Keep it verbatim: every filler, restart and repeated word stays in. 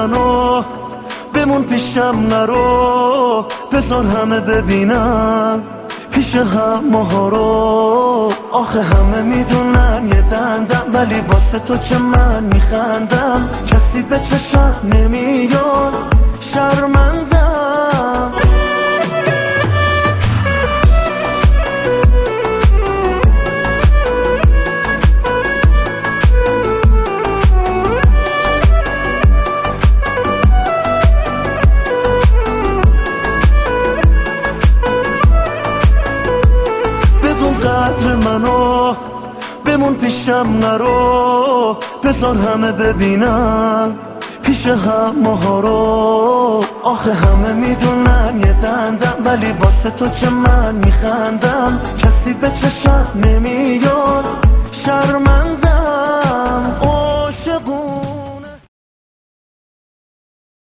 منو، بمون پیشم نرو، بذار همه ببینم پیش هم ماها رو. آخه همه میدونن یه دندم، ولی واسه تو که من میخندم. کسی به چشم نمیاد، شرمندم. قدر منو، بمون پیشم نرو، بذار همه ببینم پیش هم ماها رو. آخه همه میدونن یه دندم، ولی واسه تو که من میخندم. کسی به چشم نمیاد، شرمندم.